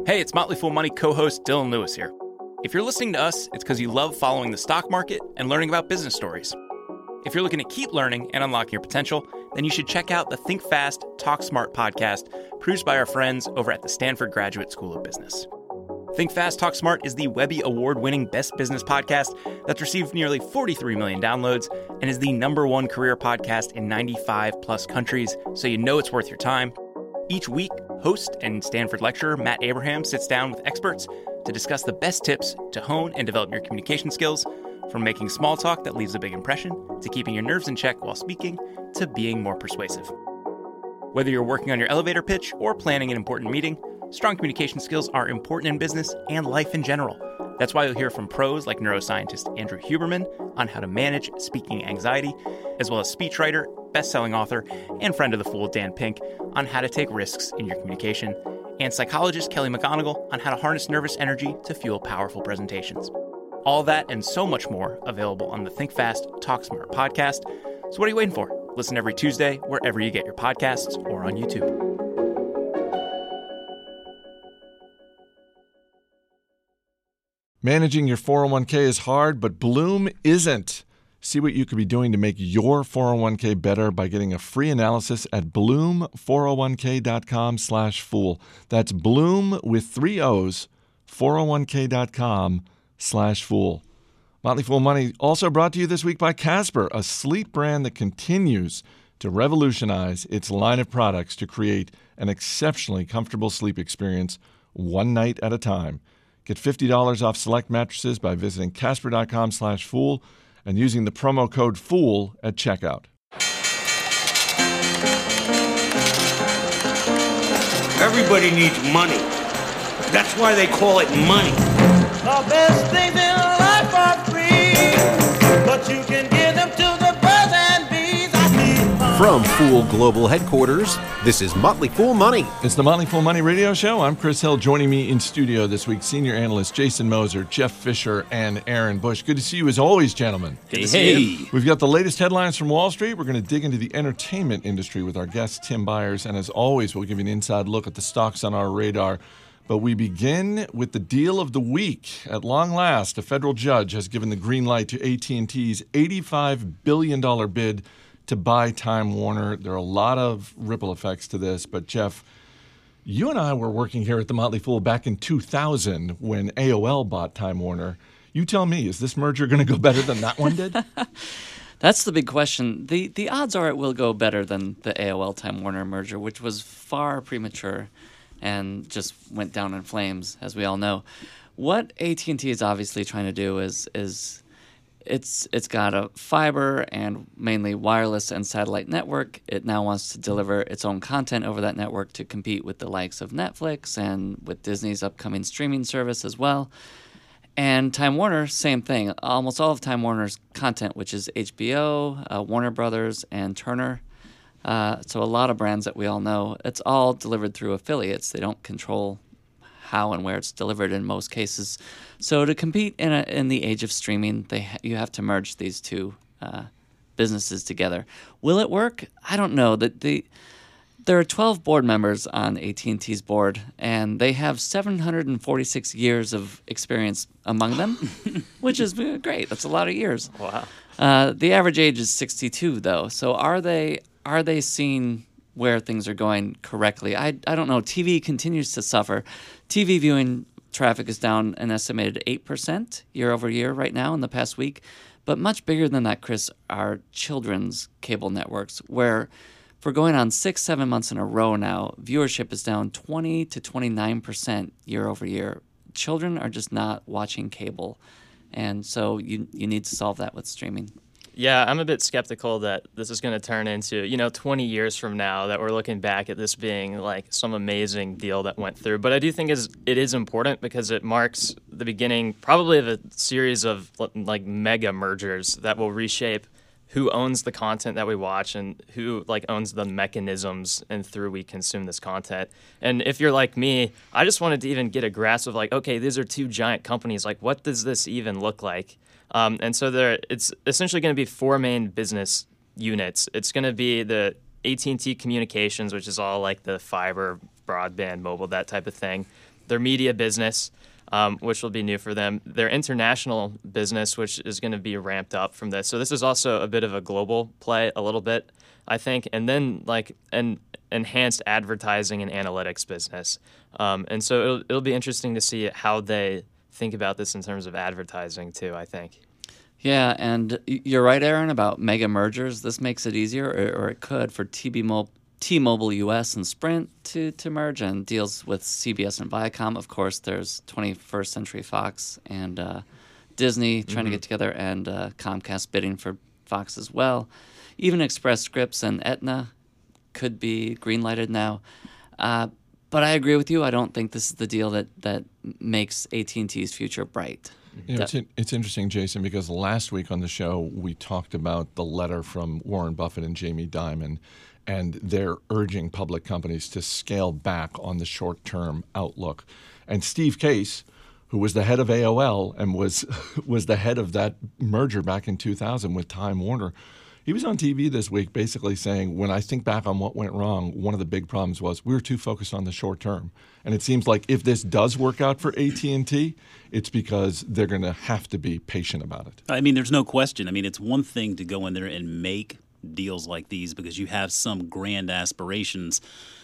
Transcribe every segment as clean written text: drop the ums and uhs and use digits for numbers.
Hey, it's Motley Fool Money co-host Dylan Lewis here. If you're listening to us, it's because you love following the stock market and learning about business stories. If you're looking to keep learning and unlocking your potential, then you should check out the Think Fast, Talk Smart podcast produced by our friends over at the Stanford Graduate School of Business. Think Fast, Talk Smart is the Webby Award-winning best business podcast that's received nearly 43 million downloads and is the #1 career podcast in 95-plus countries, so you know it's worth your time. Each week, host and Stanford lecturer Matt Abraham sits down with experts to discuss the best tips to hone and develop your communication skills, from making small talk that leaves a big impression, to keeping your nerves in check while speaking, to being more persuasive. Whether you're working on your elevator pitch or planning an important meeting, strong communication skills are important in business and life in general. That's why you'll hear from pros like neuroscientist Andrew Huberman on how to manage speaking anxiety, as well as speechwriter, best-selling author, and friend of the Fool Dan Pink on how to take risks in your communication, and psychologist Kelly McGonigal on how to harness nervous energy to fuel powerful presentations. All that and so much more available on the Think Fast, Talk Smart podcast. So what are you waiting for? Listen every Tuesday wherever you get your podcasts or on YouTube. Managing your 401k is hard, but Bloom isn't. See what you could be doing to make your 401k better by getting a free analysis at bloom401k.com/fool. That's Bloom with 3 O's, 401k.com/fool. Motley Fool Money also brought to you this week by Casper, a sleep brand that continues to revolutionize its line of products to create an exceptionally comfortable sleep experience one night at a time. Get $50 off select mattresses by visiting casper.com/fool and using the promo code FOOL at checkout. Everybody needs money. That's why they call it money. The best things in life are free, but you can give them to the birds and bees. From Fool Global Headquarters, this is Motley Fool Money. It's the Motley Fool Money radio show. I'm Chris Hill. Joining me in studio this week, senior analyst Jason Moser, Jeff Fisher, and Aaron Bush. Good to see you as always, gentlemen. Hey. We've got the latest headlines from Wall Street. We're going to dig into the entertainment industry with our guest, Tim Byers. And as always, we'll give you an inside look at the stocks on our radar. But we begin with the deal of the week. At long last, a federal judge has given the green light to AT&T's $85 billion bid to buy Time Warner. There are a lot of ripple effects to this, but Jeff, you and I were working here at the Motley Fool back in 2000 when AOL bought Time Warner. You tell me, is this merger going to go better than that one did? That's the big question. The odds are it will go better than the AOL Time Warner merger, which was far premature and just went down in flames, as we all know. What AT&T is obviously trying to do is it's got a fiber and mainly wireless and satellite network. It now wants to deliver its own content over that network to compete with the likes of Netflix and with Disney's upcoming streaming service as well. And Time Warner, same thing. Almost all of Time Warner's content, which is HBO, Warner Brothers, and Turner. So a lot of brands that we all know, it's all delivered through affiliates. They don't control how and where it's delivered in most cases. So to compete in the age of streaming, you have to merge these two businesses together. Will it work? I don't know. There are 12 board members on AT&T's board, and they have 746 years of experience among them, which is great. That's a lot of years. Wow. The average age is 62, though. So are they seeing where things are going correctly? I don't know. TV continues to suffer. TV viewing traffic is down an estimated 8% year over year right now in the past week. But much bigger than that, Chris, are children's cable networks, where for going on 6-7 months in a row now, viewership is down 20 to 29% year over year. Children are just not watching cable. And so you need to solve that with streaming. Yeah, I'm a bit skeptical that this is going to turn into, 20 years from now that we're looking back at this being like some amazing deal that went through. But I do think it is important because it marks the beginning probably of a series of like mega mergers that will reshape who owns the content that we watch and who owns the mechanisms and through we consume this content. And if you're like me, I just wanted to even get a grasp of okay, these are two giant companies. What does this even look like? And so it's essentially going to be 4 main business units. It's going to be the AT&T Communications, which is all the fiber, broadband, mobile, that type of thing. their media business, which will be new for them, their international business, which is going to be ramped up from this. So this is also a bit of a global play, a little bit, I think, and then like an enhanced advertising and analytics business. And so it'll be interesting to see how they think about this in terms of advertising too, I think. Yeah, and you're right, Aaron, about mega mergers. This makes it easier, or it could, for T-Mobile US and Sprint to merge, and deals with CBS and Viacom. Of course, there's 21st Century Fox and Disney trying to get together, and Comcast bidding for Fox as well. Even Express Scripts and Aetna could be green-lighted now. But I agree with you. I don't think this is the deal that makes AT&T's future bright. You know, it's interesting, Jason, because last week on the show we talked about the letter from Warren Buffett and Jamie Dimon, and they're urging public companies to scale back on the short-term outlook. And Steve Case, who was the head of AOL and was the head of that merger back in 2000 with Time Warner, he was on TV this week basically saying, when I think back on what went wrong, one of the big problems was we were too focused on the short term. And it seems like if this does work out for AT&T, it's because they're going to have to be patient about it. I mean, there's no question. I mean, it's one thing to go in there and make deals like these because you have some grand aspirations.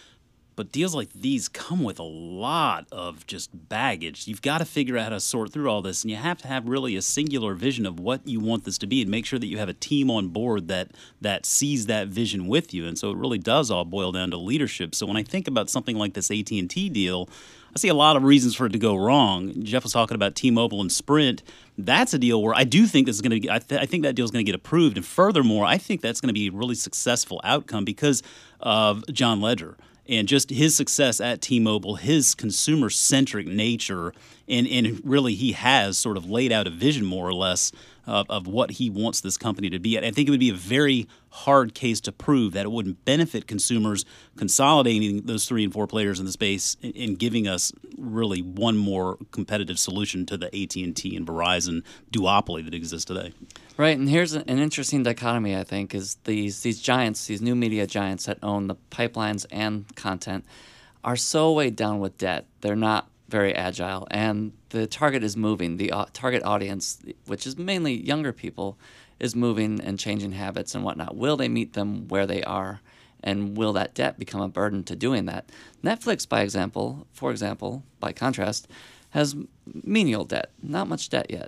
But deals like these come with a lot of just baggage. You've got to figure out how to sort through all this, and you have to have really a singular vision of what you want this to be and make sure that you have a team on board that sees that vision with you. And so it really does all boil down to leadership. So when I think about something like this AT&T deal, I see a lot of reasons for it to go wrong. Jeff was talking about T-Mobile and Sprint. That's a deal where I do think this is going to I think that deal is going to get approved. And furthermore, I think that's going to be a really successful outcome because of John Legere. And just his success at T-Mobile, his consumer-centric nature, and really he has sort of laid out a vision more or less of what he wants this company to be. And I think it would be a very hard case to prove that it wouldn't benefit consumers consolidating those 3 and 4 players in the space and giving us really one more competitive solution to the AT&T and Verizon duopoly that exists today. Right, and here's an interesting dichotomy, I think, is these giants, these new media giants that own the pipelines and content are so weighed down with debt. They're not very agile, and the target is moving. The target audience, which is mainly younger people, is moving and changing habits and whatnot. Will they meet them where they are, and will that debt become a burden to doing that? Netflix, for example, by contrast, has menial debt, not much debt yet.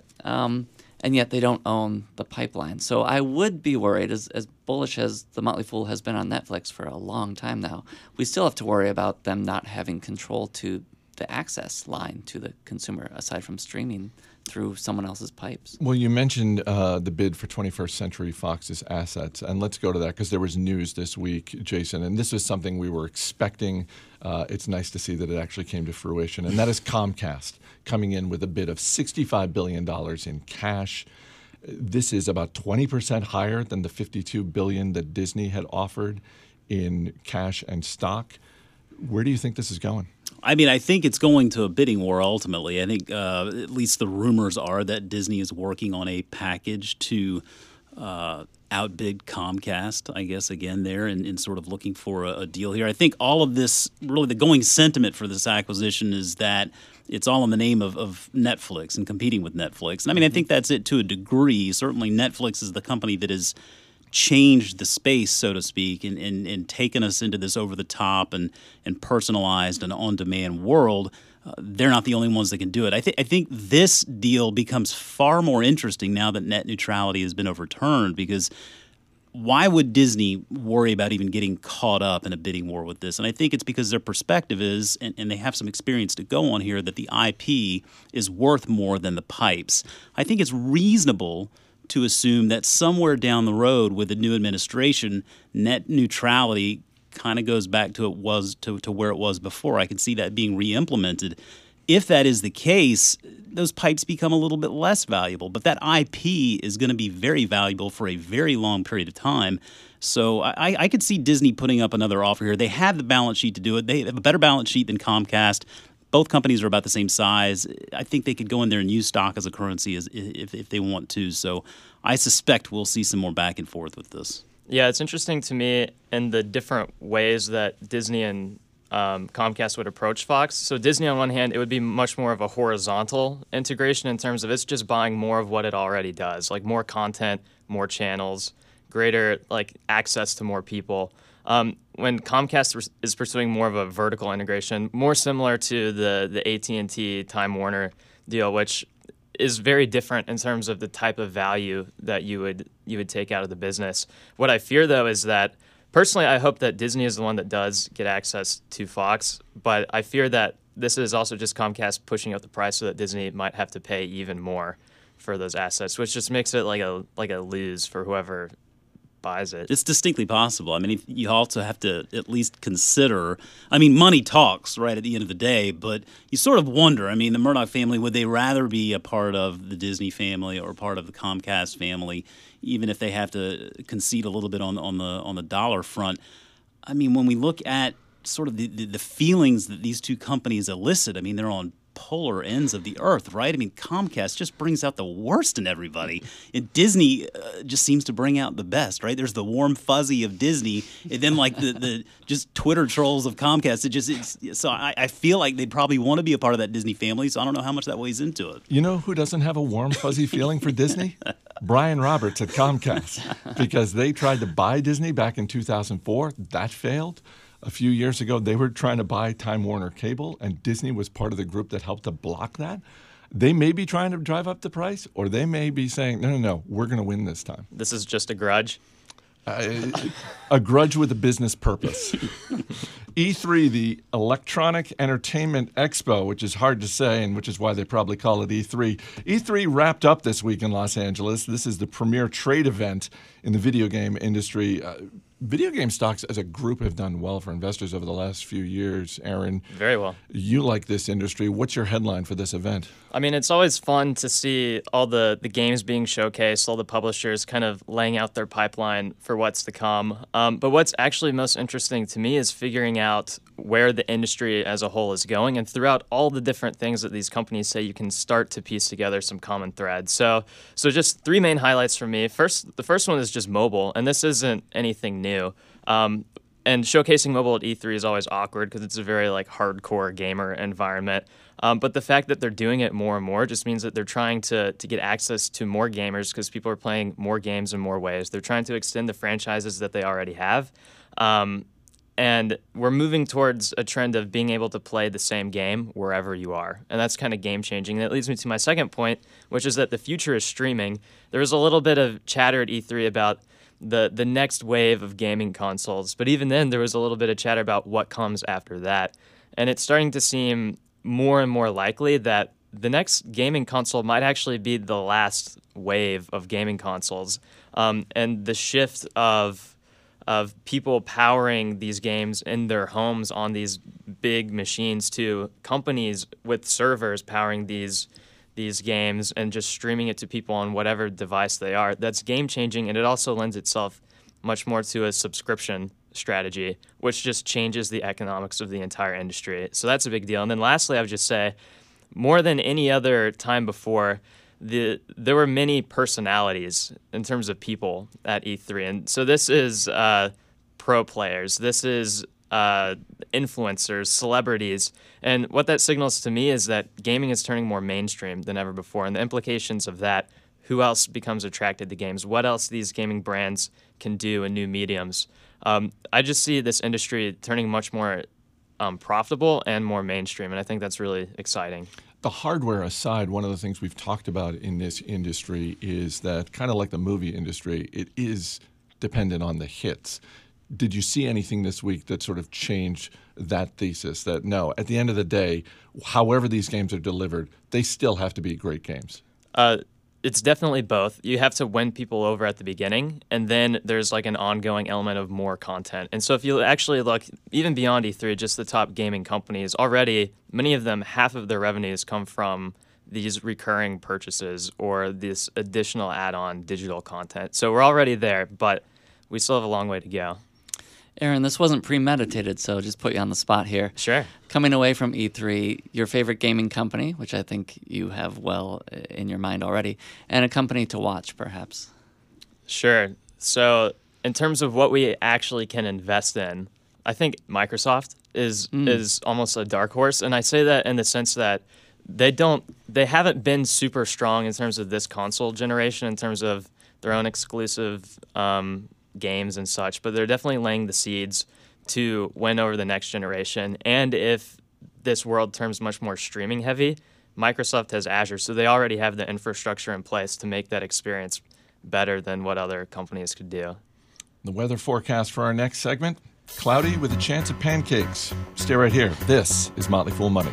And yet they don't own the pipeline. So I would be worried, as bullish as The Motley Fool has been on Netflix for a long time now, we still have to worry about them not having control to the access line to the consumer, aside from streaming through someone else's pipes. Well, you mentioned the bid for 21st Century Fox's assets, and let's go to that because there was news this week, Jason, and this was something we were expecting. It's nice to see that it actually came to fruition, and that is Comcast coming in with a bid of $65 billion in cash. This is about 20% higher than the $52 billion that Disney had offered in cash and stock. Where do you think this is going? I mean, I think it's going to a bidding war ultimately. I think at least the rumors are that Disney is working on a package to outbid Comcast, I guess, again there, and sort of looking for a deal here. I think all of this, really the going sentiment for this acquisition is that it's all in the name of Netflix and competing with Netflix. And I mean, I think that's it to a degree. Certainly Netflix is the company that has changed the space, so to speak, and taken us into this over-the-top and personalized and on-demand world. They're not the only ones that can do it. I think this deal becomes far more interesting now that net neutrality has been overturned, because why would Disney worry about even getting caught up in a bidding war with this? And I think it's because their perspective is, and they have some experience to go on here, that the IP is worth more than the pipes. I think it's reasonable to assume that somewhere down the road with the new administration, net neutrality kind of goes back to where it was before. I can see that being re-implemented. If that is the case, those pipes become a little bit less valuable. But that IP is going to be very valuable for a very long period of time. So I could see Disney putting up another offer here. They have the balance sheet to do it. They have a better balance sheet than Comcast. Both companies are about the same size. I think they could go in there and use stock as a currency if they want to. So I suspect we'll see some more back and forth with this. Yeah, it's interesting to me in the different ways that Disney and Comcast would approach Fox. So Disney, on one hand, it would be much more of a horizontal integration in terms of it's just buying more of what it already does, like more content, more channels, greater like access to more people. When Comcast is pursuing more of a vertical integration, more similar to the AT&T Time Warner deal, which is very different in terms of the type of value that you would take out of the business. What I fear, though, is that personally, I hope that Disney is the one that does get access to Fox, but I fear that this is also just Comcast pushing up the price so that Disney might have to pay even more for those assets, which just makes it like a lose for whoever buys it. It's distinctly possible. I mean, you also have to at least consider, I mean, money talks, right, at the end of the day, but you sort of wonder, I mean, the Murdoch family, would they rather be a part of the Disney family or part of the Comcast family, even if they have to concede a little bit on the dollar front? I mean, when we look at sort of the feelings that these two companies elicit, I mean, they're on polar ends of the earth, right? I mean, Comcast just brings out the worst in everybody, and Disney just seems to bring out the best, right? There's the warm fuzzy of Disney, and then like the just Twitter trolls of Comcast. So I feel like they'd probably want to be a part of that Disney family. So I don't know how much that weighs into it. You know who doesn't have a warm fuzzy feeling for Disney? Brian Roberts at Comcast, because they tried to buy Disney back in 2004. That failed. A few years ago, they were trying to buy Time Warner Cable, and Disney was part of the group that helped to block that. They may be trying to drive up the price, or they may be saying, no, we're going to win this time. This is just a grudge? A grudge with a business purpose. E3, the Electronic Entertainment Expo, which is hard to say, and which is why they probably call it E3. E3 wrapped up this week in Los Angeles. This is the premier trade event in the video game industry. Video game stocks as a group have done well for investors over the last few years. Aaron, very well. You like this industry. What's your headline for this event? I mean, it's always fun to see all the games being showcased, all the publishers kind of laying out their pipeline for what's to come. But what's actually most interesting to me is figuring out where the industry as a whole is going. And throughout all the different things that these companies say, you can start to piece together some common threads. So just three main highlights for me. The first one is just mobile, and this isn't anything new. And showcasing mobile at E3 is always awkward because it's a very like hardcore gamer environment. But the fact that they're doing it more and more just means that they're trying to get access to more gamers because people are playing more games in more ways. They're trying to extend the franchises that they already have. And we're moving towards a trend of being able to play the same game wherever you are. And that's kind of game-changing. And that leads me to my second point, which is that the future is streaming. There was a little bit of chatter at E3 about the next wave of gaming consoles. But even then, there was a little bit of chatter about what comes after that. And it's starting to seem more and more likely that the next gaming console might actually be the last wave of gaming consoles. And the shift of people powering these games in their homes on these big machines to companies with servers powering these games and just streaming it to people on whatever device they are. That's game-changing, and it also lends itself much more to a subscription strategy, which just changes the economics of the entire industry. So that's a big deal. And then lastly, I would just say, more than any other time before, there were many personalities in terms of people at E3. And so this is pro players. This is influencers, celebrities. And what that signals to me is that gaming is turning more mainstream than ever before. And the implications of that, who else becomes attracted to games, what else these gaming brands can do in new mediums. I just see this industry turning much more profitable and more mainstream. And I think that's really exciting. The hardware aside, one of the things we've talked about in this industry is that, kind of like the movie industry, it is dependent on the hits. Did you see anything this week that sort of changed that thesis, that no, at the end of the day, however these games are delivered, they still have to be great games? It's definitely both. You have to win people over at the beginning, and then there's like an ongoing element of more content. And so if you actually look even beyond E3, just the top gaming companies, already many of them, half of their revenues come from these recurring purchases or this additional add-on digital content. So we're already there, but we still have a long way to go. Aaron, this wasn't premeditated, so just put you on the spot here. Sure. Coming away from E3, your favorite gaming company, which I think you have well in your mind already, and a company to watch, perhaps. Sure. So in terms of what we actually can invest in, I think Microsoft is almost a dark horse, and I say that in the sense that they haven't been super strong in terms of this console generation, in terms of their own exclusive games and such, but they're definitely laying the seeds to win over the next generation. And if this world turns much more streaming heavy, Microsoft has Azure, so they already have the infrastructure in place to make that experience better than what other companies could do. The weather forecast for our next segment, cloudy with a chance of pancakes. Stay right here. This is Motley Fool Money.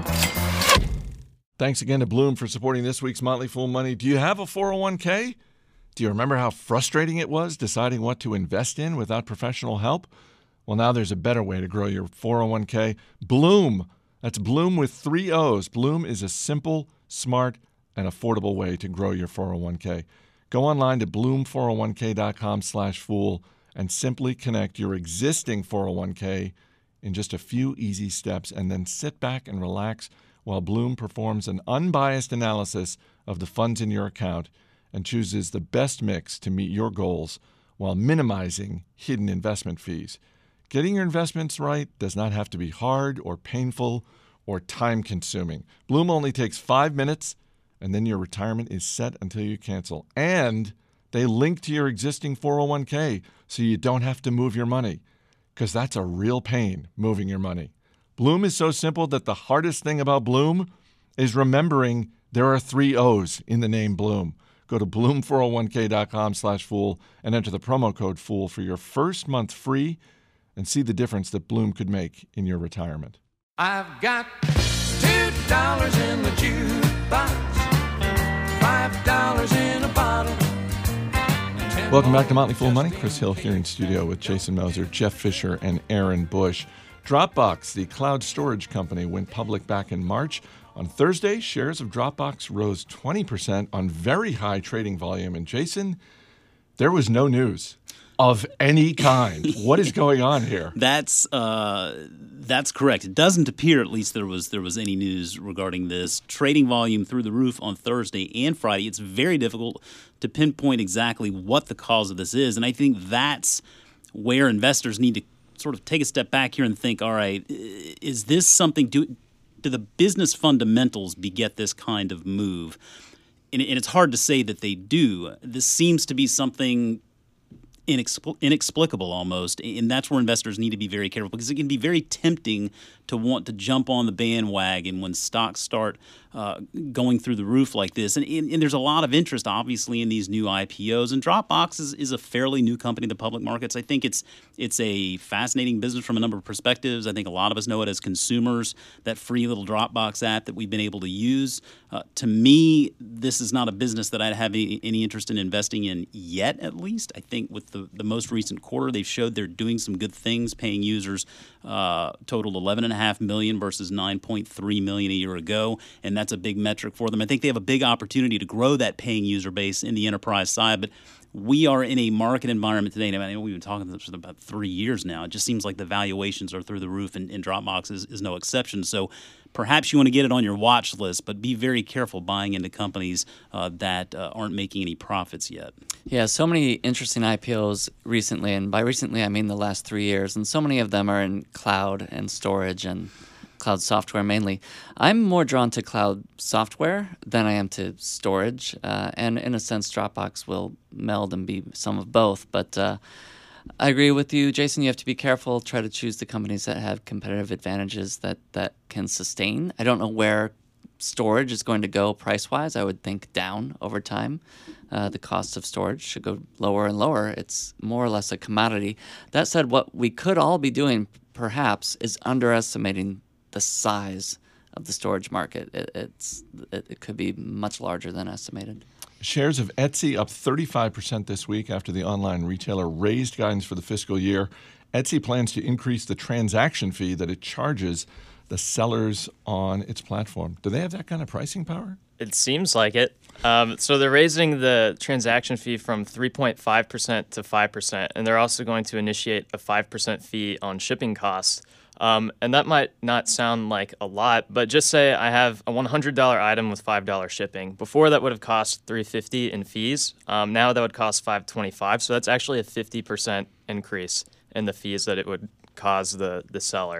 Thanks again to Bloom for supporting this week's Motley Fool Money. Do you have a 401k? Do you remember how frustrating it was deciding what to invest in without professional help? Well, now there's a better way to grow your 401k. Bloom. That's Bloom with 3 O's. Bloom is a simple, smart, and affordable way to grow your 401k. Go online to bloom401k.com/fool and simply connect your existing 401k in just a few easy steps, and then sit back and relax while Bloom performs an unbiased analysis of the funds in your account and chooses the best mix to meet your goals while minimizing hidden investment fees. Getting your investments right does not have to be hard or painful or time-consuming. Bloom only takes 5 minutes, and then your retirement is set until you cancel. And they link to your existing 401k, so you don't have to move your money, because that's a real pain, moving your money. Bloom is so simple that the hardest thing about Bloom is remembering there are 3 O's in the name Bloom. Go to bloom401k.com/fool and enter the promo code FOOL for your first month free, and see the difference that Bloom could make in your retirement. I've got $2 in the jukebox, $5 in a bottle. Welcome back to Motley Fool Money. Chris Hill here in studio with Jason Moser, Jeff Fisher, and Aaron Bush. Dropbox, the cloud storage company, went public back in March. On Thursday, shares of Dropbox rose 20% on very high trading volume. And Jason, there was no news of any kind. What is going on here? That's correct. It doesn't appear, at least, there was any news regarding this. Trading volume through the roof on Thursday and Friday. It's very difficult to pinpoint exactly what the cause of this is, and I think that's where investors need to sort of take a step back here and think, all right, is this something, do the business fundamentals beget this kind of move? And it's hard to say that they do. This seems to be something inexplicable almost, and that's where investors need to be very careful, because it can be very tempting to want to jump on the bandwagon when stocks start going through the roof like this. And there's a lot of interest, obviously, in these new IPOs. And Dropbox is a fairly new company in the public markets. I think it's a fascinating business from a number of perspectives. I think a lot of us know it as consumers, that free little Dropbox app that we've been able to use. To me, this is not a business that I'd have any interest in investing in yet, at least. I think with the most recent quarter, they've showed they're doing some good things. Paying users totaled 11.5 million versus 9.3 million a year ago, and that's a big metric for them. I think they have a big opportunity to grow that paying user base in the enterprise side, but we are in a market environment today, and I mean, we've been talking about this for about 3 years now. It just seems like the valuations are through the roof, and Dropbox is no exception. So perhaps you want to get it on your watch list, but be very careful buying into companies that aren't making any profits yet. Yeah, so many interesting IPOs recently, and by recently I mean the last 3 years, and so many of them are in cloud and storage and cloud software mainly. I'm more drawn to cloud software than I am to storage, and in a sense Dropbox will meld and be some of both, but I agree with you, Jason. You have to be careful. Try to choose the companies that have competitive advantages that can sustain. I don't know where storage is going to go price-wise. I would think down over time. The cost of storage should go lower and lower. It's more or less a commodity. That said, what we could all be doing perhaps is underestimating the size of the storage market. It could be much larger than estimated. Shares of Etsy up 35% this week after the online retailer raised guidance for the fiscal year. Etsy plans to increase the transaction fee that it charges the sellers on its platform. Do they have that kind of pricing power? It seems like it. So they're raising the transaction fee from 3.5% to 5%, and they're also going to initiate a 5% fee on shipping costs. And that might not sound like a lot, but just say I have a $100 item with $5 shipping. Before that would have cost $3.50 in fees. Now that would cost $5.25. So that's actually a 50% increase in the fees that it would cause the seller.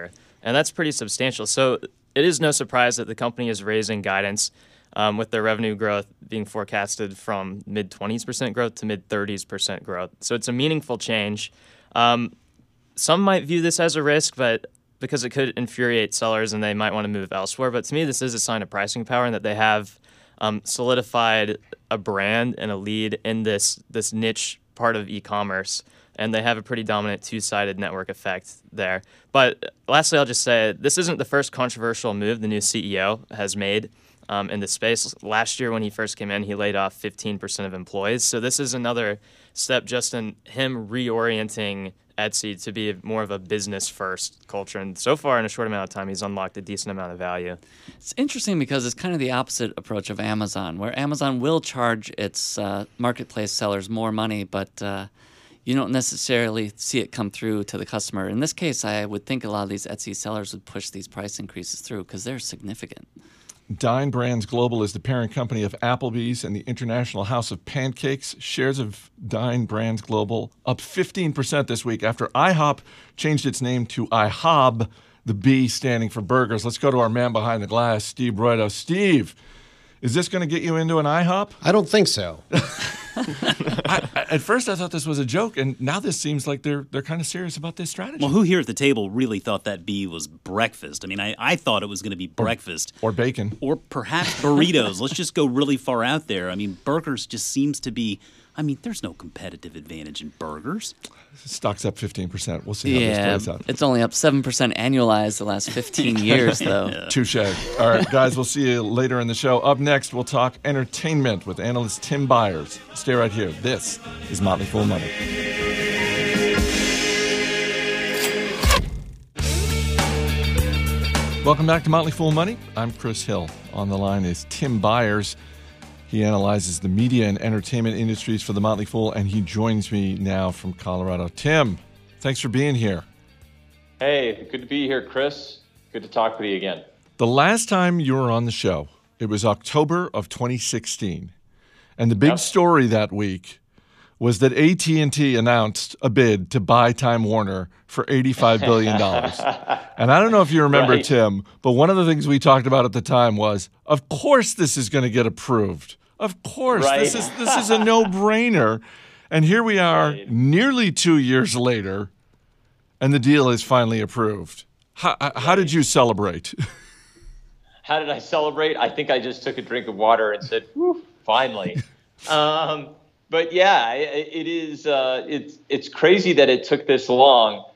and that's pretty substantial. So it is no surprise that the company is raising guidance with their revenue growth being forecasted from mid-20% growth to mid-30% growth. So it's a meaningful change. Some might view this as a risk, but because it could infuriate sellers and they might want to move elsewhere. But to me, this is a sign of pricing power and that they have solidified a brand and a lead in this niche part of e-commerce. And they have a pretty dominant two-sided network effect there. But lastly, I'll just say this isn't the first controversial move the new CEO has made in this space. Last year when he first came in, he laid off 15% of employees. So this is another step just in him reorienting Etsy to be more of a business-first culture. And so far, in a short amount of time, he's unlocked a decent amount of value. It's interesting because it's kind of the opposite approach of Amazon, where Amazon will charge its marketplace sellers more money, but you don't necessarily see it come through to the customer. In this case, I would think a lot of these Etsy sellers would push these price increases through because they're significant. Dine Brands Global is the parent company of Applebee's and the International House of Pancakes. Shares of Dine Brands Global up 15% this week after IHOP changed its name to IHOB, the B standing for burgers. Let's go to our man behind the glass, Steve Broido. Steve, is this going to get you into an IHOP? I don't think so. At first, I thought this was a joke, and now this seems like they're kind of serious about this strategy. Well, who here at the table really thought that B was breakfast? I mean, I thought it was going to be breakfast. Or bacon. Or perhaps burritos. Let's just go really far out there. I mean, burgers just seems to be... I mean, there's no competitive advantage in burgers. Stock's up 15%. We'll see how this plays out. It's only up 7% annualized the last 15 years, though. Yeah. Touche. All right, guys, we'll see you later in the show. Up next, we'll talk entertainment with analyst Tim Byers. Stay right here. This is Motley Fool Money. Welcome back to Motley Fool Money. I'm Chris Hill. On the line is Tim Byers. He analyzes the media and entertainment industries for The Motley Fool, and he joins me now from Colorado. Tim, thanks for being here. Hey, good to be here, Chris. Good to talk with you again. The last time you were on the show, it was October of 2016. And the big story that week was that AT&T announced a bid to buy Time Warner for $85 billion. And I don't know if you remember, right, Tim, but one of the things we talked about at the time was, of course this is going to get approved. Of course, right. This is a no-brainer. And here we are, right, nearly 2 years later, and the deal is finally approved. How did you celebrate? How did I celebrate? I think I just took a drink of water and said, whew, finally. But yeah, it is. It's crazy that it took this long,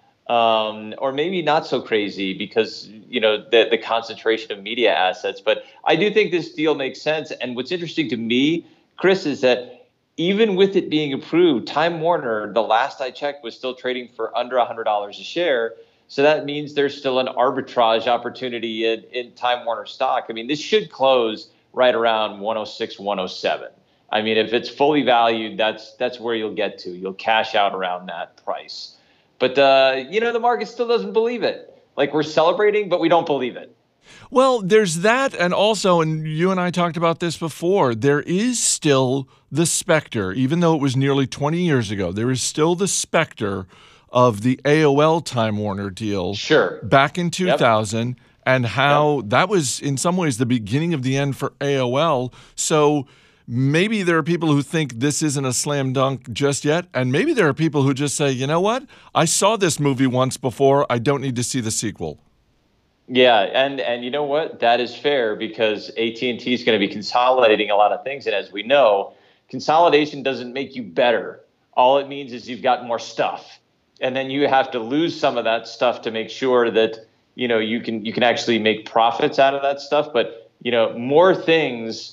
or maybe not so crazy because the concentration of media assets. But I do think this deal makes sense. And what's interesting to me, Chris, is that even with it being approved, Time Warner, the last I checked, was still trading for under $100 a share. So that means there's still an arbitrage opportunity in Time Warner stock. I mean, this should close right around 106, 107. I mean, if it's fully valued, that's where you'll get to. You'll cash out around that price. But, the market still doesn't believe it. Like, we're celebrating, but we don't believe it. Well, there's that. And also, and you and I talked about this before, there is still the specter, even though it was nearly 20 years ago, there is still the specter of the AOL Time Warner deal back in 2000 and how that was in some ways the beginning of the end for AOL. So maybe there are people who think this isn't a slam dunk just yet, and maybe there are people who just say, you know what? I saw this movie once before. I don't need to see the sequel. Yeah, and you know what? That is fair because AT&T is going to be consolidating a lot of things, and as we know, consolidation doesn't make you better. All it means is you've got more stuff, and then you have to lose some of that stuff to make sure that you can actually make profits out of that stuff. But more things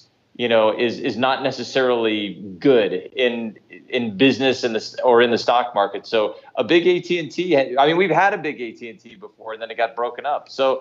is not necessarily good in business or in the stock market. So a big AT&T, I mean, we've had a big AT&T before, and then it got broken up. So,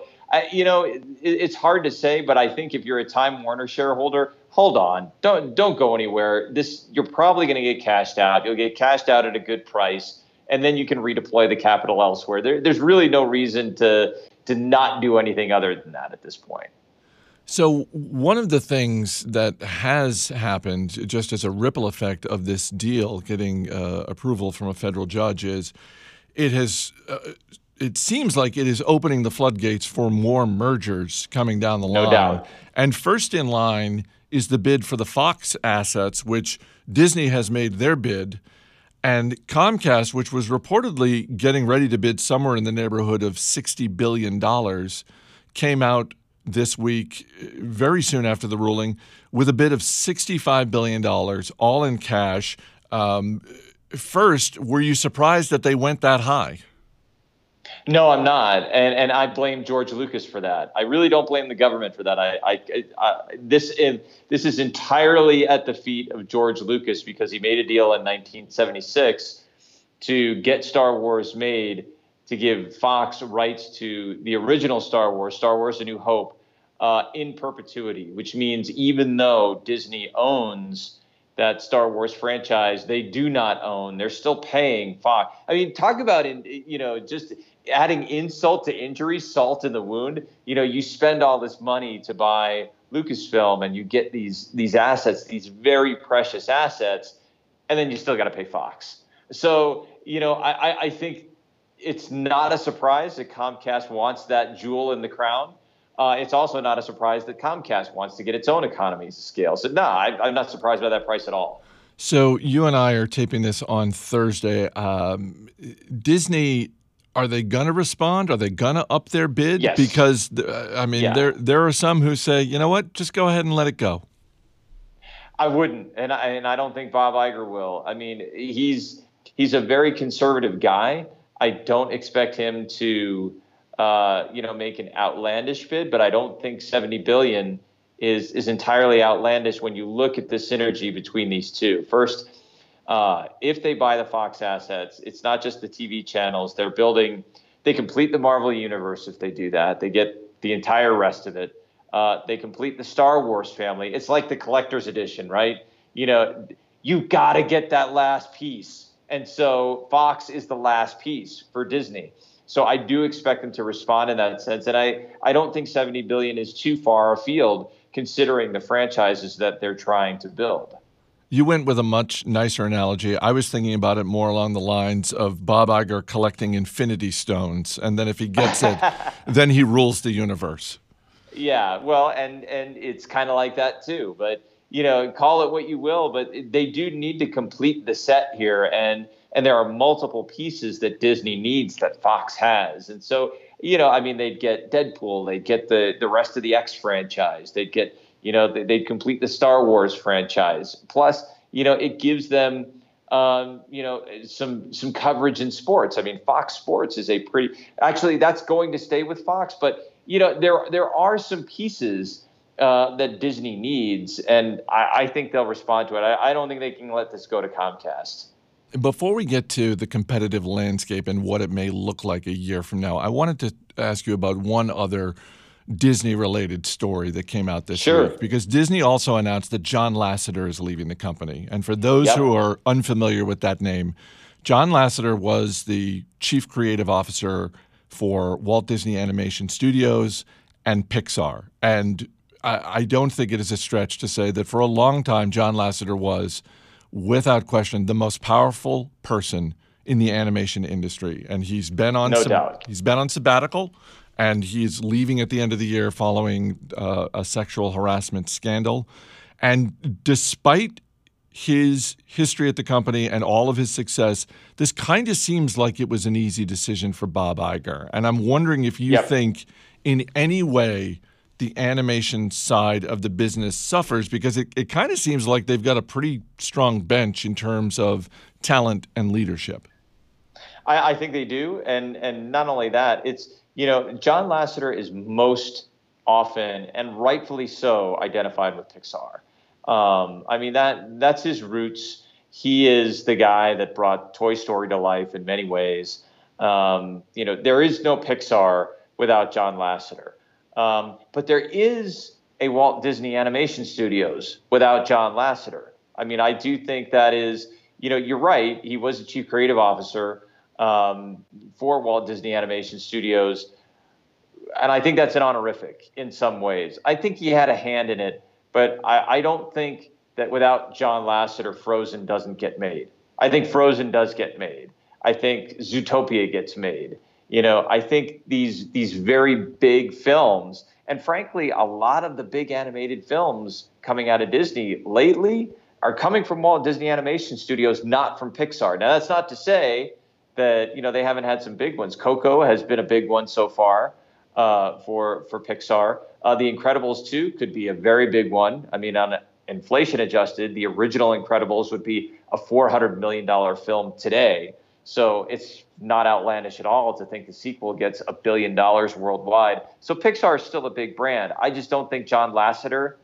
it's hard to say, but I think if you're a Time Warner shareholder, hold on, don't go anywhere. You're probably going to get cashed out. You'll get cashed out at a good price, and then you can redeploy the capital elsewhere. There's really no reason to not do anything other than that at this point. So one of the things that has happened just as a ripple effect of this deal getting approval from a federal judge is it has it seems like it is opening the floodgates for more mergers coming down the line. No doubt. And first in line is the bid for the Fox assets, which Disney has made their bid. And Comcast, which was reportedly getting ready to bid somewhere in the neighborhood of $60 billion, came out this week, very soon after the ruling, with a bid of $65 billion, all in cash. First, were you surprised that they went that high? No, I'm not, and I blame George Lucas for that. I really don't blame the government for that. This is entirely at the feet of George Lucas, because he made a deal in 1976 to get Star Wars made, to give Fox rights to the original Star Wars, A New Hope, in perpetuity, which means even though Disney owns that Star Wars franchise, they do not own. They're still paying Fox. I mean, talk about, just adding insult to injury, salt in the wound. You spend all this money to buy Lucasfilm, and you get these assets, these very precious assets, and then you still got to pay Fox. So, I think it's not a surprise that Comcast wants that jewel in the crown. It's also not a surprise that Comcast wants to get its own economies of scale. So, no, I'm not surprised by that price at all. So you and I are taping this on Thursday. Disney, are they going to respond? Are they going to up their bid? Yes. Because, there are some who say, you know what, just go ahead and let it go. I wouldn't, and I don't think Bob Iger will. I mean, he's a very conservative guy. I don't expect him to make an outlandish bid, but I don't think $70 billion is entirely outlandish when you look at the synergy between these two. First, if they buy the Fox assets, it's not just the TV channels. They complete the Marvel universe if they do that. They get the entire rest of it. They complete the Star Wars family. It's like the collector's edition, right? You got to get that last piece. And so Fox is the last piece for Disney. So I do expect them to respond in that sense. And I don't think $70 billion is too far afield, considering the franchises that they're trying to build. You went with a much nicer analogy. I was thinking about it more along the lines of Bob Iger collecting Infinity Stones, and then if he gets it, then he rules the universe. Yeah, well, and it's kind of like that too. But, call it what you will, but they do need to complete the set here, and there are multiple pieces that Disney needs that Fox has. And so, they'd get Deadpool, they'd get the rest of the X franchise, they'd get, they'd complete the Star Wars franchise. Plus, it gives them, some coverage in sports. I mean, Fox Sports is actually that's going to stay with Fox, but, there are some pieces that Disney needs, and I think they'll respond to it. I don't think they can let this go to Comcast. Before we get to the competitive landscape and what it may look like a year from now, I wanted to ask you about one other Disney-related story that came out this week. Because Disney also announced that John Lasseter is leaving the company. And for those who are unfamiliar with that name, John Lasseter was the chief creative officer for Walt Disney Animation Studios and Pixar. And I don't think it is a stretch to say that for a long time, John Lasseter was, without question, the most powerful person in the animation industry. And he's been on he's been on sabbatical, and he's leaving at the end of the year following a sexual harassment scandal. And despite his history at the company and all of his success, this kind of seems like it was an easy decision for Bob Iger. And I'm wondering if you think in any way the animation side of the business suffers, because it kind of seems like they've got a pretty strong bench in terms of talent and leadership. I think they do. And not only that, it's, John Lasseter is most often, and rightfully so, identified with Pixar. That's his roots. He is the guy that brought Toy Story to life in many ways. There is no Pixar without John Lasseter. But there is a Walt Disney Animation Studios without John Lasseter. I do think that is, you're right. He was the chief creative officer for Walt Disney Animation Studios. And I think that's an honorific in some ways. I think he had a hand in it, but I don't think that without John Lasseter, Frozen doesn't get made. I think Frozen does get made. I think Zootopia gets made. I think these very big films, and frankly, a lot of the big animated films coming out of Disney lately are coming from Walt Disney Animation Studios, not from Pixar. Now, that's not to say that, they haven't had some big ones. Coco has been a big one so far for Pixar. The Incredibles 2 could be a very big one. I mean, on inflation adjusted, the original Incredibles would be a $400 million film today. So it's not outlandish at all to think the sequel gets $1 billion worldwide. So Pixar is still a big brand. I just don't think the John Lasseter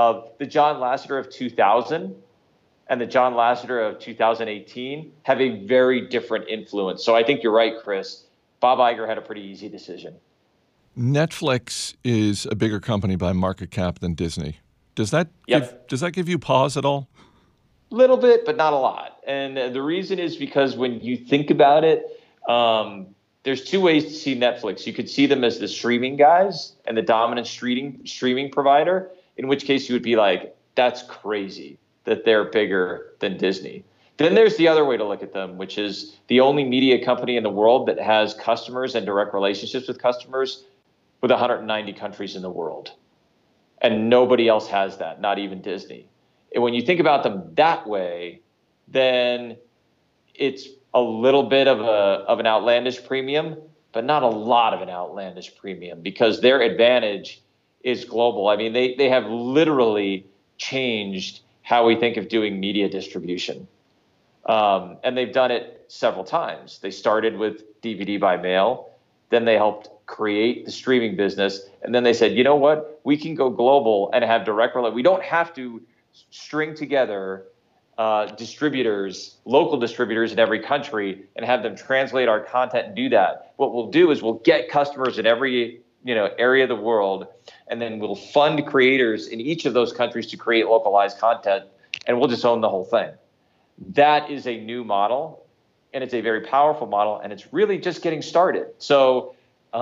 of 2000 and the John Lasseter of 2018 have a very different influence. So I think you're right, Chris. Bob Iger had a pretty easy decision. Netflix is a bigger company by market cap than Disney. Does that give you pause at all? Little bit, but not a lot. And the reason is because when you think about it, there's two ways to see Netflix. You could see them as the streaming guys and the dominant streaming provider, in which case you would be like, that's crazy that they're bigger than Disney. Then there's the other way to look at them, which is the only media company in the world that has customers and direct relationships with customers with 190 countries in the world. And nobody else has that, not even Disney. And when you think about them that way, then it's a little bit of an outlandish premium, but not a lot of an outlandish premium, because their advantage is global. I mean, they have literally changed how we think of doing media distribution. And they've done it several times. They started with DVD by mail, then they helped create the streaming business, and then they said, you know what, we can go global and have direct relation. We don't have to string together distributors, local distributors in every country, and have them translate our content and do that. What we'll do is we'll get customers in every area of the world, and then we'll fund creators in each of those countries to create localized content, and we'll just own the whole thing. That is a new model, and it's a very powerful model, and it's really just getting started. So,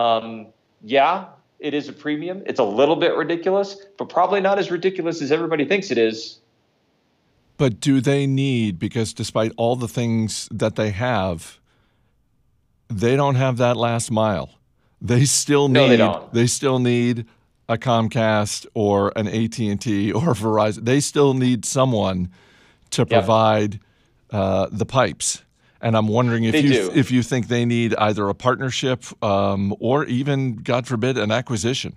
it is a premium. It's a little bit ridiculous, but probably not as ridiculous as everybody thinks it is. But do they need, because despite all the things that they have, they don't have that last mile. They still need a Comcast or an AT&T or Verizon. They still need someone to provide the pipes. And I'm wondering if you think they need either a partnership or even, God forbid, an acquisition.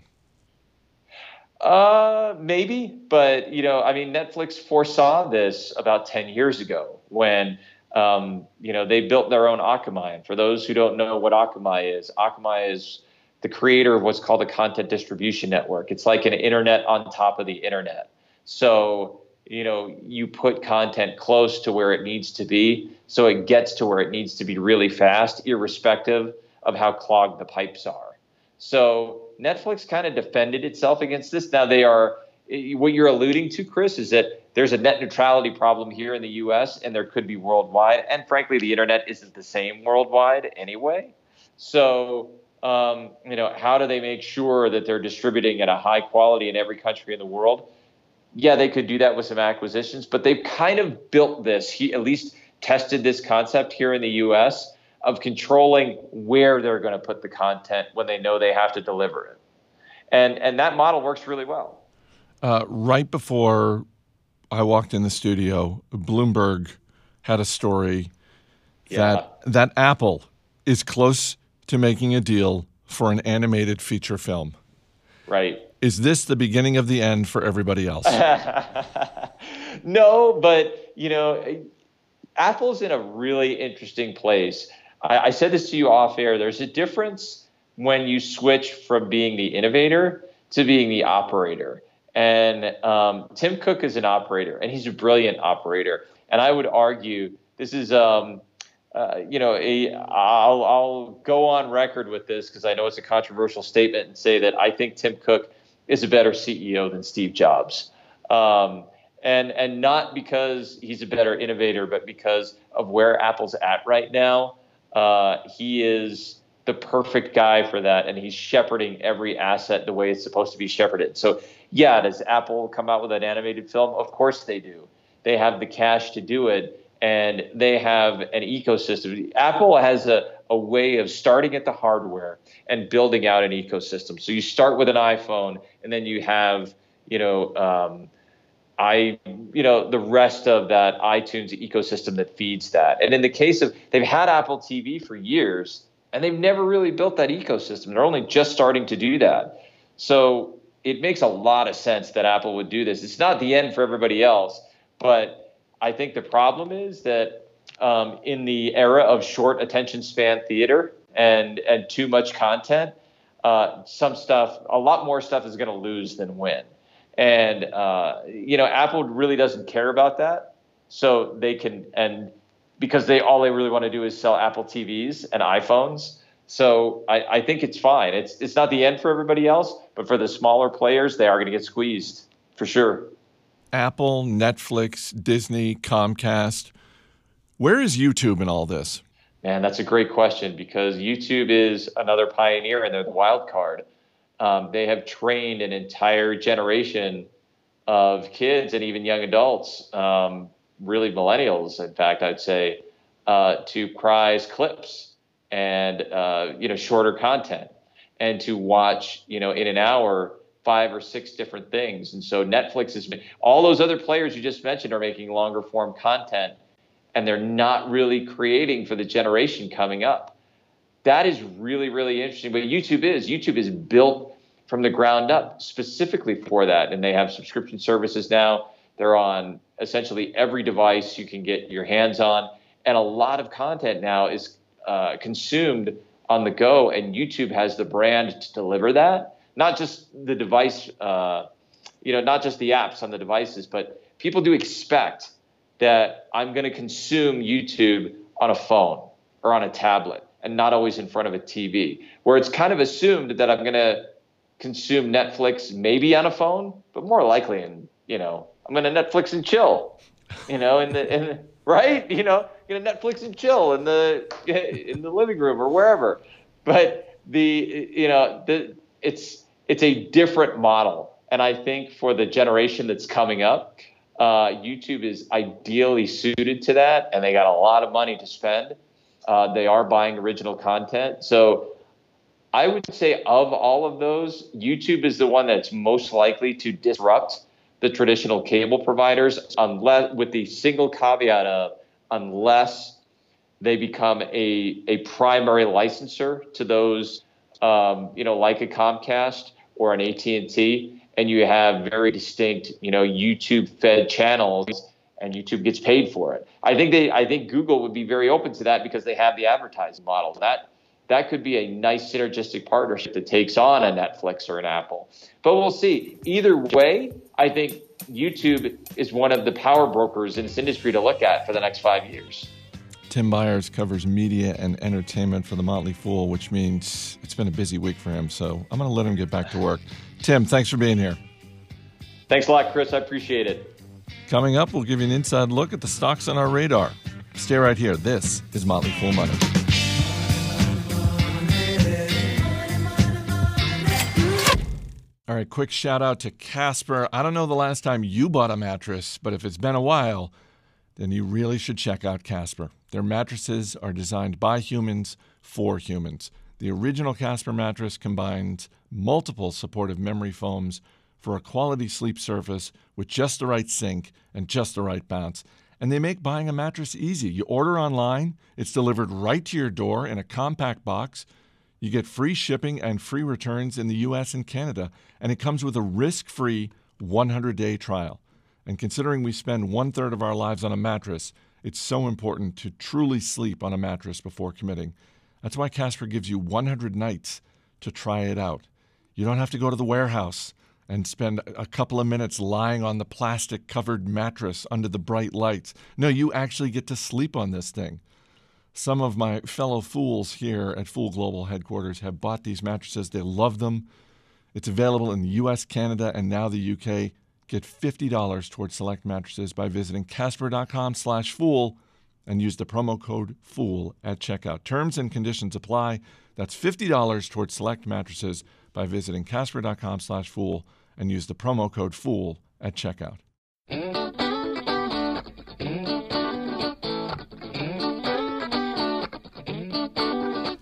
Maybe, but Netflix foresaw this about 10 years ago when they built their own Akamai. And for those who don't know what Akamai is the creator of what's called a content distribution network. It's like an internet on top of the internet. So you put content close to where it needs to be, so it gets to where it needs to be really fast, irrespective of how clogged the pipes are. So Netflix kind of defended itself against this. Now what you're alluding to, Chris, is that there's a net neutrality problem here in the US, and there could be worldwide. And frankly, the internet isn't the same worldwide anyway. So, how do they make sure that they're distributing at a high quality in every country in the world? Yeah, they could do that with some acquisitions, but they've kind of built this. He at least tested this concept here in the U.S. of controlling where they're going to put the content when they know they have to deliver it. And that model works really well. Right before I walked in the studio, Bloomberg had a story that Apple is close to making a deal for an animated feature film. Right. Is this the beginning of the end for everybody else? No, but, Apple's in a really interesting place. I said this to you off air. There's a difference when you switch from being the innovator to being the operator. And Tim Cook is an operator, and he's a brilliant operator. And I would argue this is, I'll go on record with this because I know it's a controversial statement and say that I think Tim Cook is a better CEO than Steve Jobs. And not because he's a better innovator, but because of where Apple's at right now. He is the perfect guy for that, and he's shepherding every asset the way it's supposed to be shepherded. So, does Apple come out with an animated film? Of course they do. They have the cash to do it, and they have an ecosystem. Apple has a a way of starting at the hardware and building out an ecosystem. So you start with an iPhone, and then you have, the rest of that iTunes ecosystem that feeds that. And in the case of, they've had Apple TV for years, and they've never really built that ecosystem. They're only just starting to do that. So it makes a lot of sense that Apple would do this. It's not the end for everybody else, but I think the problem is that in the era of short attention span theater and too much content, a lot more stuff is going to lose than win. And, Apple really doesn't care about that. So they can, and because all they really want to do is sell Apple TVs and iPhones. So I think it's fine. It's not the end for everybody else, but for the smaller players, they are going to get squeezed for sure. Apple, Netflix, Disney, Comcast. Where is YouTube in all this? Man, that's a great question, because YouTube is another pioneer and they're the wild card. They have trained an entire generation of kids and even young adults, really millennials, in fact, I'd say, to prize clips and, shorter content, and to watch, in an hour, 5 or 6 different things. And so Netflix all those other players you just mentioned are making longer form content, and they're not really creating for the generation coming up. That is really, really interesting. But YouTube is built from the ground up specifically for that. And they have subscription services now. They're on essentially every device you can get your hands on. And a lot of content now is consumed on the go. And YouTube has the brand to deliver that. Not just the device, not just the apps on the devices, but people do expect that I'm going to consume YouTube on a phone or on a tablet and not always in front of a TV, where it's kind of assumed that I'm going to consume Netflix maybe on a phone, but more likely I'm going to Netflix and chill, right? Netflix and chill in the living room or wherever. But it's a different model. And I think for the generation that's coming up, YouTube is ideally suited to that, and they got a lot of money to spend. They are buying original content. So I would say of all of those, YouTube is the one that's most likely to disrupt the traditional cable providers, unless, with the single caveat of, unless they become a primary licensor to those, like a Comcast or an AT&T, and you have very distinct, YouTube-fed channels, and YouTube gets paid for it. I think Google would be very open to that because they have the advertising model. That could be a nice synergistic partnership that takes on a Netflix or an Apple. But we'll see. Either way, I think YouTube is one of the power brokers in this industry to look at for the next 5 years. Tim Byers covers media and entertainment for The Motley Fool, which means it's been a busy week for him. So I'm going to let him get back to work. Tim, thanks for being here. Thanks a lot, Chris. I appreciate it. Coming up, we'll give you an inside look at the stocks on our radar. Stay right here. This is Motley Fool Money. All right, quick shout out to Casper. I don't know the last time you bought a mattress, but if it's been a while, then you really should check out Casper. Their mattresses are designed by humans for humans. The original Casper mattress combines multiple supportive memory foams for a quality sleep surface with just the right sink and just the right bounce. And they make buying a mattress easy. You order online, it's delivered right to your door in a compact box. You get free shipping and free returns in the U.S. and Canada, and it comes with a risk-free 100-day trial. And considering we spend 1/3 of our lives on a mattress, it's so important to truly sleep on a mattress before committing. That's why Casper gives you 100 nights to try it out. You don't have to go to the warehouse and spend a couple of minutes lying on the plastic-covered mattress under the bright lights. No, you actually get to sleep on this thing. Some of my fellow fools here at Fool Global headquarters have bought these mattresses. They love them. It's available in the U.S., Canada, and now the U.K. Get $50 towards select mattresses by visiting Casper.com/fool and use the promo code FOOL at checkout. Terms and conditions apply. That's $50 towards select mattresses by visiting Casper.com/fool and use the promo code FOOL at checkout.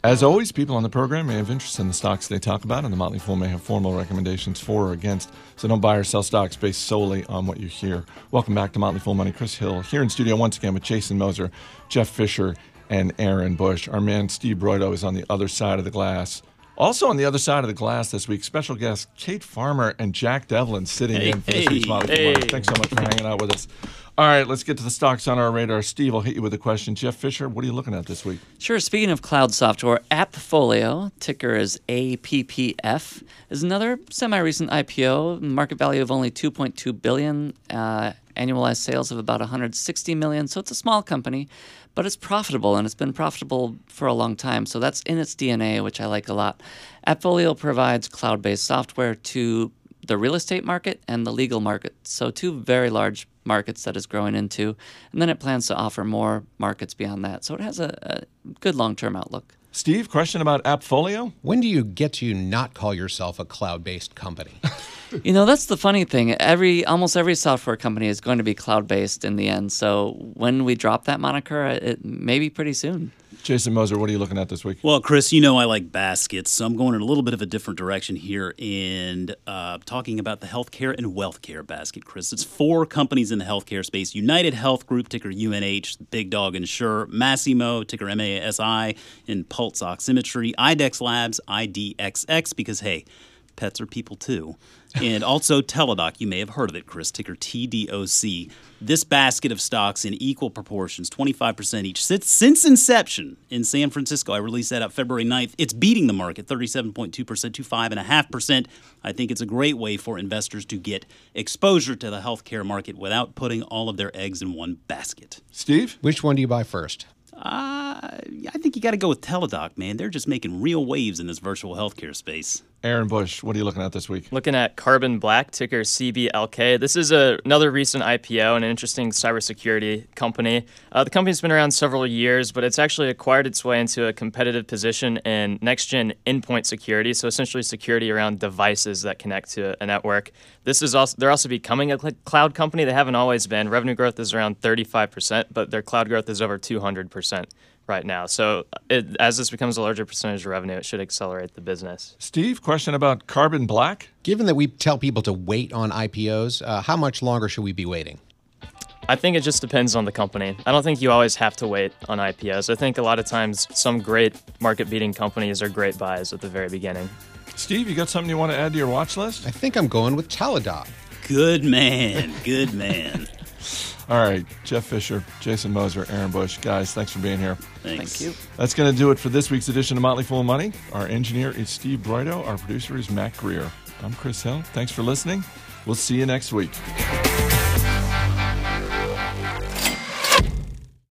As always, people on the program may have interest in the stocks they talk about, and the Motley Fool may have formal recommendations for or against, so don't buy or sell stocks based solely on what you hear. Welcome back to Motley Fool Money. Chris Hill here in studio once again with Jason Moser, Jeff Fisher, and Aaron Bush. Our man Steve Broido is on the other side of the glass. Also on the other side of the glass this week, special guests Kate Farmer and Jack Devlin sitting in for this week's Motley Fool Money. Thanks so much for hanging out with us. All right, let's get to the stocks on our radar. Steve, I'll hit you with a question. Jeff Fisher, what are you looking at this week? Sure. Speaking of cloud software, AppFolio, ticker is APPF, is another semi-recent IPO. Market value of only $2.2 billion, annualized sales of about $160 million. So it's a small company, but it's profitable, and it's been profitable for a long time. So that's in its DNA, which I like a lot. AppFolio provides cloud-based software to the real estate market and the legal market. So two very large markets that is growing into, and then it plans to offer more markets beyond that. So it has a good long-term outlook. Steve, question about AppFolio? When do you get to not call yourself a cloud-based company? You know, that's the funny thing. Almost every software company is going to be cloud-based in the end. So when we drop that moniker, it may be pretty soon. Jason Moser, what are you looking at this week? Well, Chris, you know I like baskets, so I'm going in a little bit of a different direction here and talking about the healthcare and wealthcare basket, Chris. It's 4 companies in the healthcare space. United Health Group, ticker UNH, Big Dog Insure, Masimo, ticker MASI, and Pulse Oximetry, IDEX Labs, IDXX, because, hey, pets are people too. And also Teladoc, you may have heard of it, Chris, ticker TDOC. This basket of stocks in equal proportions, 25% each, since inception in San Francisco. I released that out February 9th. It's beating the market, 37.2% to 5.5%. I think it's a great way for investors to get exposure to the healthcare market without putting all of their eggs in one basket. Steve? Which one do you buy first? I think you got to go with Teladoc, man. They're just making real waves in this virtual healthcare space. Aaron Bush, what are you looking at this week? Looking at Carbon Black, ticker CBLK. This is another recent IPO and an interesting cybersecurity company. The company's been around several years, but it's actually acquired its way into a competitive position in next-gen endpoint security, so essentially security around devices that connect to a network. They're also becoming a cloud company. They haven't always been. Revenue growth is around 35%, but their cloud growth is over 200%. Right now. So as this becomes a larger percentage of revenue, it should accelerate the business. Steve, question about Carbon Black? Given that we tell people to wait on IPOs, how much longer should we be waiting? I think it just depends on the company. I don't think you always have to wait on IPOs. I think a lot of times some great market-beating companies are great buys at the very beginning. Steve, you got something you want to add to your watch list? I think I'm going with Teladoc. Good man. Good man. All right, Jeff Fisher, Jason Moser, Aaron Bush. Guys, thanks for being here. Thanks. Thank you. That's going to do it for this week's edition of Motley Fool Money. Our engineer is Steve Broido. Our producer is Matt Greer. I'm Chris Hill. Thanks for listening. We'll see you next week.